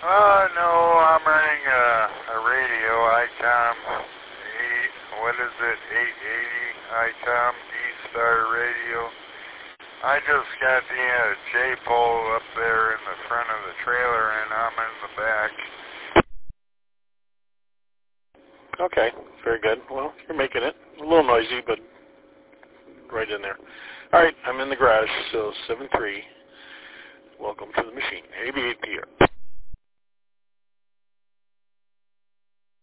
No, I'm running a radio, ICOM 8, what is it, 880 ICOM D-Star radio. I just got the J-pole up there in the front of the trailer and I'm in the back. Okay, very good. Well, you're making it. A little noisy, but right in there. All right, I'm in the garage, so 7-3. Welcome to the machine, AB8PR.